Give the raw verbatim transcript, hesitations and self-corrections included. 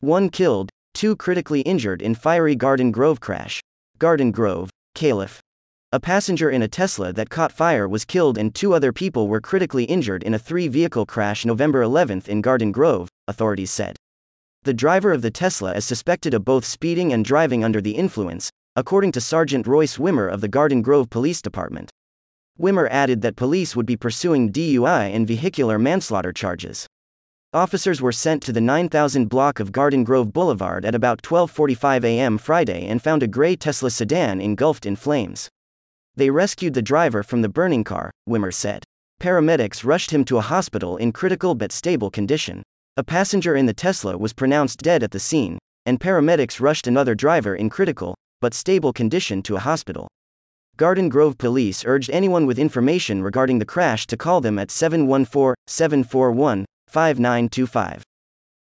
One killed, two critically injured in fiery Garden Grove crash. Garden Grove, Calif. A passenger in a Tesla that caught fire was killed and two other people were critically injured in a three-vehicle crash November eleventh in Garden Grove, authorities said. The driver of the Tesla is suspected of both speeding and driving under the influence, according to Sergeant Royce Wimmer of the Garden Grove Police Department. Wimmer added that police would be pursuing D U I and vehicular manslaughter charges. Officers were sent to the nine thousand block of Garden Grove Boulevard at about twelve forty-five a m Friday and found a gray Tesla sedan engulfed in flames. They rescued the driver from the burning car, Wimmer said. Paramedics rushed him to a hospital in critical but stable condition. A passenger in the Tesla was pronounced dead at the scene, and paramedics rushed another driver in critical but stable condition to a hospital. Garden Grove police urged anyone with information regarding the crash to call them at seven one four, seven four one, five nine two five.